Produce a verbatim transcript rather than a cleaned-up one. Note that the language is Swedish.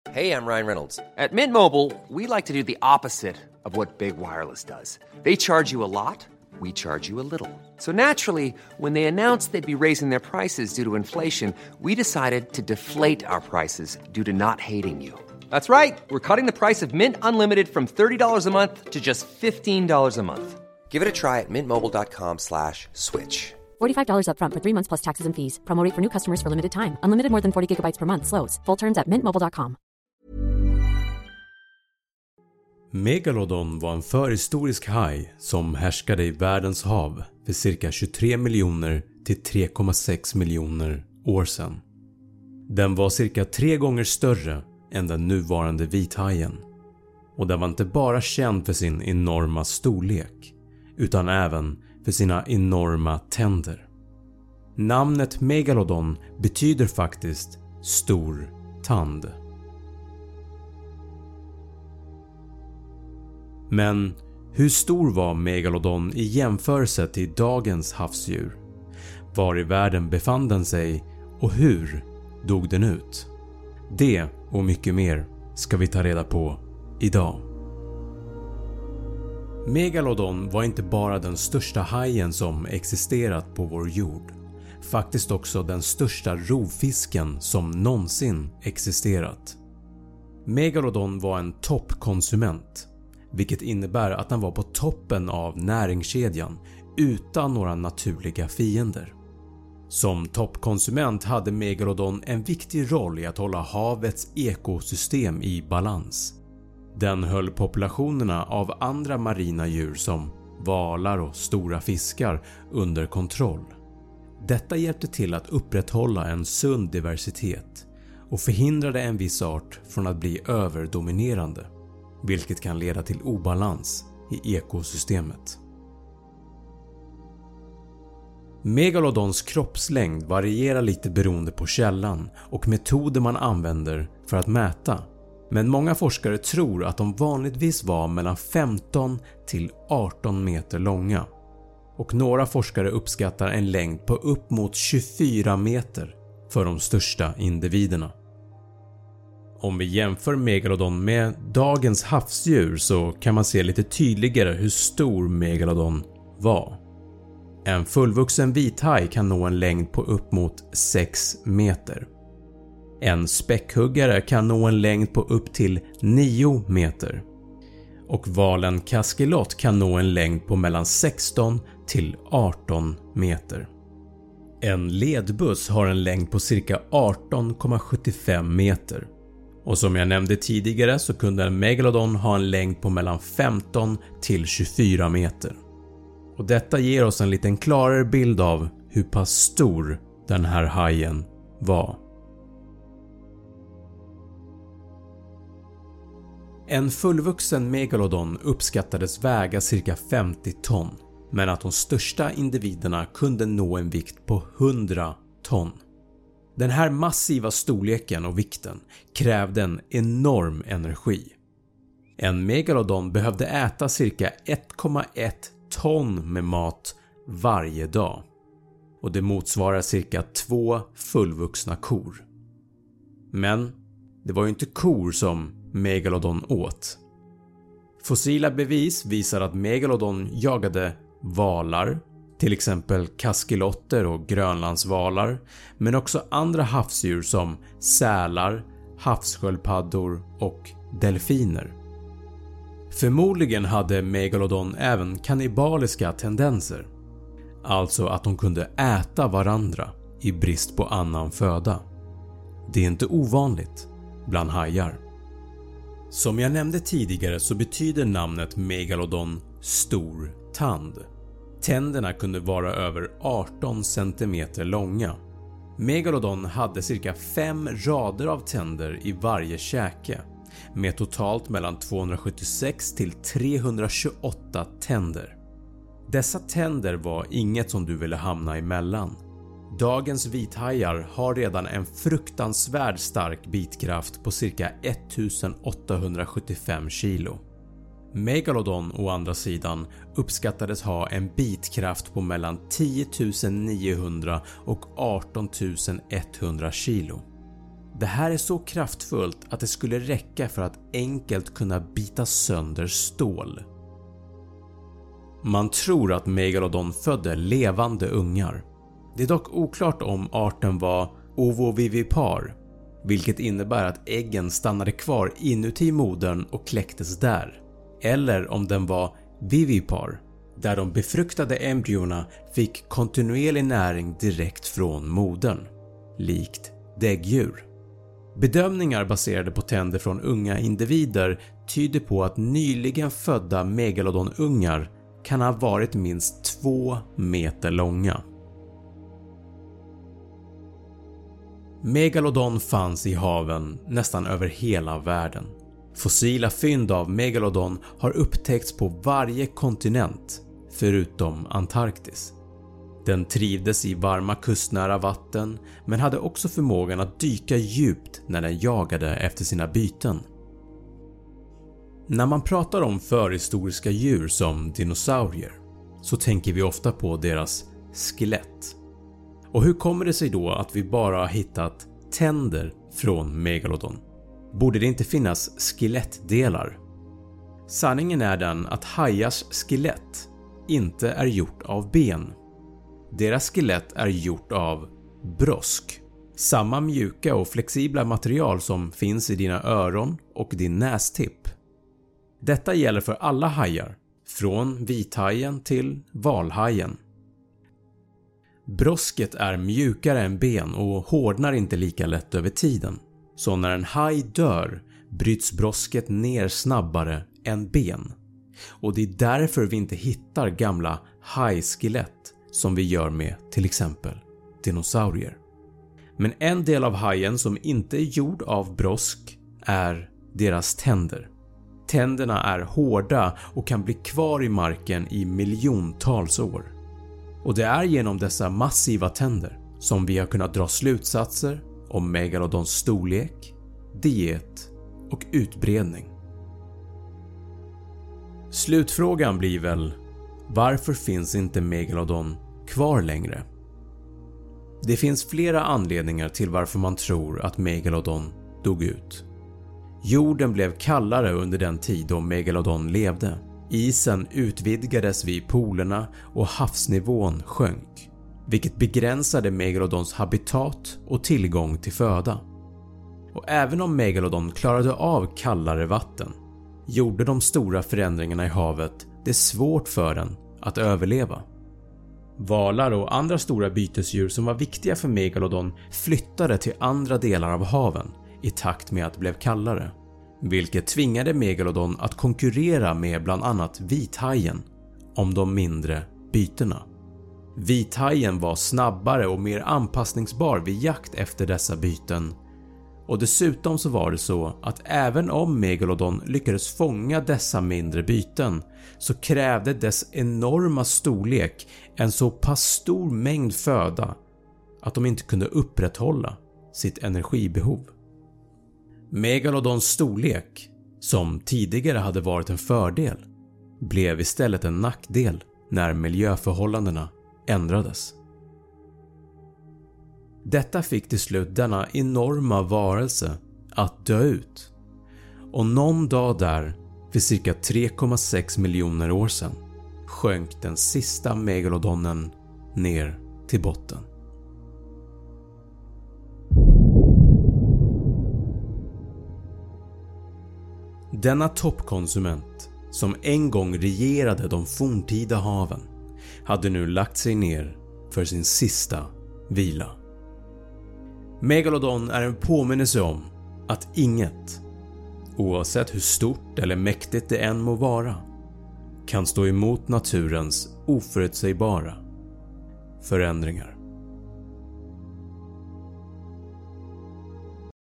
Hey, I'm Ryan Reynolds. At Mint Mobile, we like to do the opposite of what Big Wireless does. They charge you a lot, we charge you a little. So naturally, when they announced they'd be raising their prices due to inflation, we decided to deflate our prices due to not hating you. That's right. We're cutting the price of Mint Unlimited from thirty dollars a month to just fifteen dollars a month. Give it a try at mintmobile.com slash switch. forty-five dollars up front for three months plus taxes and fees. Promo rate for new customers for limited time. Unlimited more than forty gigabytes per month slows. Full terms at mint mobile dot com. Megalodon var en förhistorisk haj som härskade i världens hav för cirka tjugotre miljoner till tre komma sex miljoner år sedan. Den var cirka tre gånger större än den nuvarande vithajen. Och den var inte bara känd för sin enorma storlek utan även för sina enorma tänder. Namnet Megalodon betyder faktiskt stor tand. Men hur stor var Megalodon i jämförelse till dagens havsdjur? Var i världen befann den sig och hur dog den ut? Det och mycket mer ska vi ta reda på idag. Megalodon var inte bara den största hajen som existerat på vår jord. Faktiskt också den största rovfisken som någonsin existerat. Megalodon var en toppkonsument, vilket innebär att den var på toppen av näringskedjan utan några naturliga fiender. Som toppkonsument hade Megalodon en viktig roll i att hålla havets ekosystem i balans. Den höll populationerna av andra marina djur som valar och stora fiskar under kontroll. Detta hjälpte till att upprätthålla en sund diversitet och förhindrade en viss art från att bli överdominerande, vilket kan leda till obalans i ekosystemet. Megalodons kroppslängd varierar lite beroende på källan och metoder man använder för att mäta. Men många forskare tror att de vanligtvis var mellan femton till arton meter långa. Och några forskare uppskattar en längd på upp mot tjugofyra meter för de största individerna. Om vi jämför Megalodon med dagens havsdjur så kan man se lite tydligare hur stor Megalodon var. En fullvuxen vithaj kan nå en längd på upp mot sex meter. En späckhuggare kan nå en längd på upp till nio meter. Och valen kaskelot kan nå en längd på mellan sexton till arton meter. En ledbuss har en längd på cirka arton komma sjuttiofem meter. Och som jag nämnde tidigare så kunde en Megalodon ha en längd på mellan femton till tjugofyra meter. Och detta ger oss en liten klarare bild av hur pass stor den här hajen var. En fullvuxen Megalodon uppskattades väga cirka femtio ton, men att de största individerna kunde nå en vikt på hundra ton. Den här massiva storleken och vikten krävde en enorm energi. En Megalodon behövde äta cirka ett komma ett ton med mat varje dag. Och det motsvarar cirka två fullvuxna kor. Men det var ju inte kor som Megalodon åt. Fossila bevis visar att Megalodon jagade valar, till exempel kaskelotter och grönlandsvalar, men också andra havsdjur som sälar, havssköldpaddor och delfiner. Förmodligen hade Megalodon även kannibaliska tendenser, alltså att de kunde äta varandra i brist på annan föda. Det är inte ovanligt bland hajar. Som jag nämnde tidigare så betyder namnet Megalodon stor tand. Tänderna kunde vara över arton centimeter långa. Megalodon hade cirka fem rader av tänder i varje käke, med totalt mellan tvåhundrasjuttiosex till trehundratjugoåtta tänder. Dessa tänder var inget som du ville hamna emellan. Dagens vithajar har redan en fruktansvärd stark bitkraft på cirka ettusenåttahundrasjuttiofem kilo. Megalodon å andra sidan uppskattades ha en bitkraft på mellan tio tusen niohundra och arton tusen etthundra kilo. Det här är så kraftfullt att det skulle räcka för att enkelt kunna bita sönder stål. Man tror att Megalodon födde levande ungar. Det är dock oklart om arten var ovovivipar, vilket innebär att äggen stannade kvar inuti modern och kläcktes där, eller om den var vivipar, där de befruktade embryona fick kontinuerlig näring direkt från modern, likt däggdjur. Bedömningar baserade på tänder från unga individer tyder på att nyligen födda megalodonungar kan ha varit minst två meter långa. Megalodon fanns i haven nästan över hela världen. Fossila fynd av megalodon har upptäckts på varje kontinent förutom Antarktis. Den trivdes i varma kustnära vatten men hade också förmågan att dyka djupt när den jagade efter sina byten. När man pratar om förhistoriska djur som dinosaurier så tänker vi ofta på deras skelett. Och hur kommer det sig då att vi bara har hittat tänder från megalodon? Borde det inte finnas skelettdelar? Sanningen är den att hajars skelett inte är gjort av ben. Deras skelett är gjort av brosk. Samma mjuka och flexibla material som finns i dina öron och din nästipp. Detta gäller för alla hajar, från vithajen till valhajen. Brosket är mjukare än ben och hårdnar inte lika lätt över tiden. Så när en haj dör bryts brosket ner snabbare än ben. Och det är därför vi inte hittar gamla hajskelett som vi gör med till exempel dinosaurier. Men en del av hajen som inte är gjord av brosk är deras tänder. Tänderna är hårda och kan bli kvar i marken i miljontals år. Och det är genom dessa massiva tänder som vi har kunnat dra slutsatser om megalodons storlek, diet och utbredning. Slutfrågan blir väl: varför finns inte megalodon kvar längre? Det finns flera anledningar till varför man tror att megalodon dog ut. Jorden blev kallare under den tid då megalodon levde. Isen utvidgades vid polerna och havsnivån sjönk, vilket begränsade megalodons habitat och tillgång till föda. Och även om megalodon klarade av kallare vatten gjorde de stora förändringarna i havet det svårt för den att överleva. Valar och andra stora bytesdjur som var viktiga för megalodon flyttade till andra delar av haven i takt med att det blev kallare, vilket tvingade megalodon att konkurrera med bland annat vithajen om de mindre bytena. Vithajen var snabbare och mer anpassningsbar vid jakt efter dessa byten, och dessutom så var det så att även om megalodon lyckades fånga dessa mindre byten så krävde dess enorma storlek en så pass stor mängd föda att de inte kunde upprätthålla sitt energibehov. Megalodons storlek, som tidigare hade varit en fördel, blev istället en nackdel när miljöförhållandena ändrades. Detta fick till slut denna enorma varelse att dö ut, och någon dag där för cirka tre komma sex miljoner år sedan sjönk den sista megalodonen ner till botten. Denna toppkonsument, som en gång regerade de forntida haven, hade nu lagt sig ner för sin sista vila. Megalodon är en påminnelse om att inget, oavsett hur stort eller mäktigt det än må vara, kan stå emot naturens oförutsägbara förändringar.